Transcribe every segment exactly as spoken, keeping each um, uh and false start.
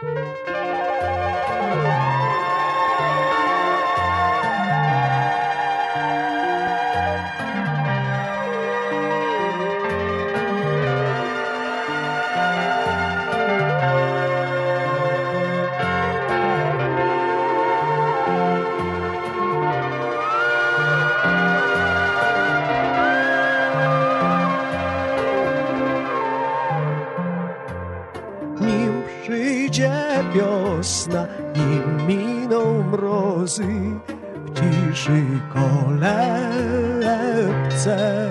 Wiosna i miną mrozy w ciszy kolebce.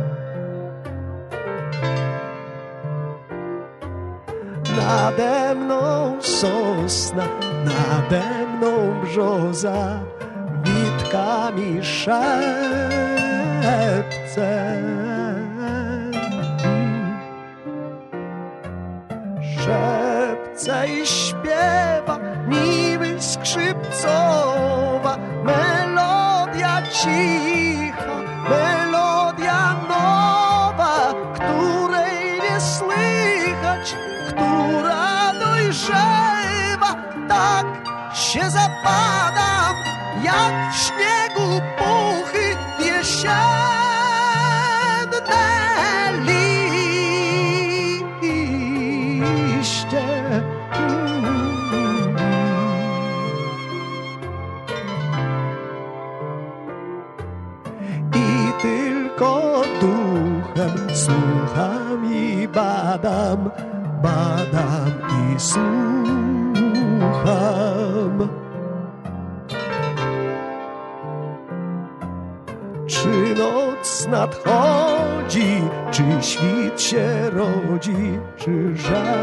Nade mną sosna, nade mną brzoza, witkami szepce. Szepce i śpiewa niby skrzypcowa melodia cicha, melodia nowa, której nie słychać, która dojrzewa. Tak się zapadam, jak w śniegu puchy jesienne liście. I tylko duchem słucham i badam, badam i słucham. Czy noc nadchodzi, czy świt się rodzi, czy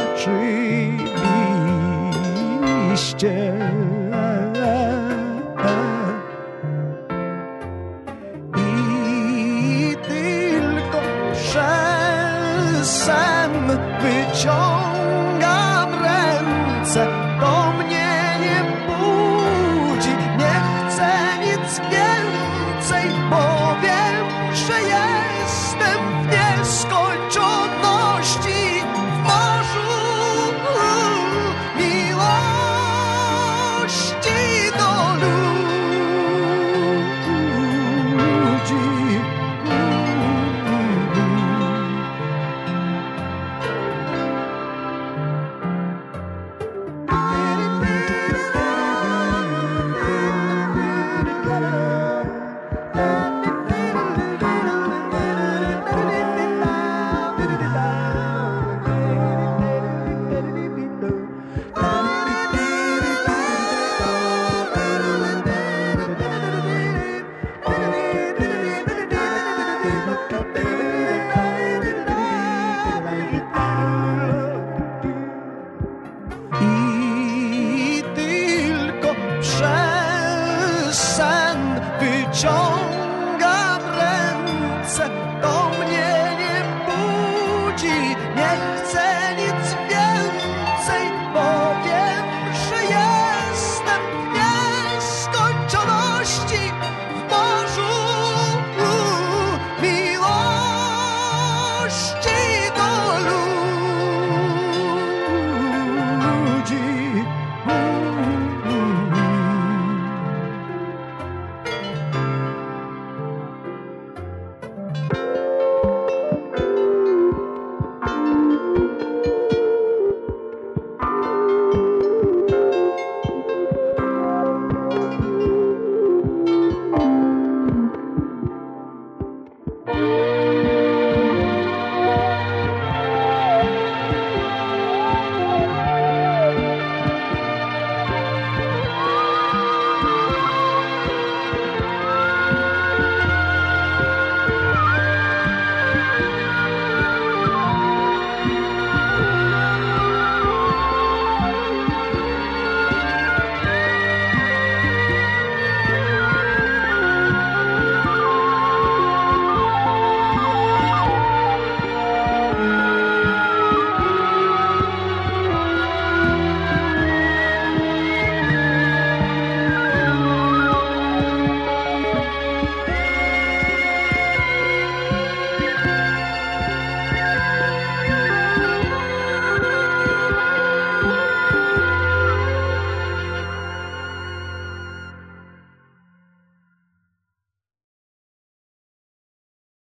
rzeczywiście i tylko sen wyciągam ręce, to mnie nie budzi, nie chcę nic więcej, bo wiem, że jestem w nieskończoności, w morzu miłości do ludzi. I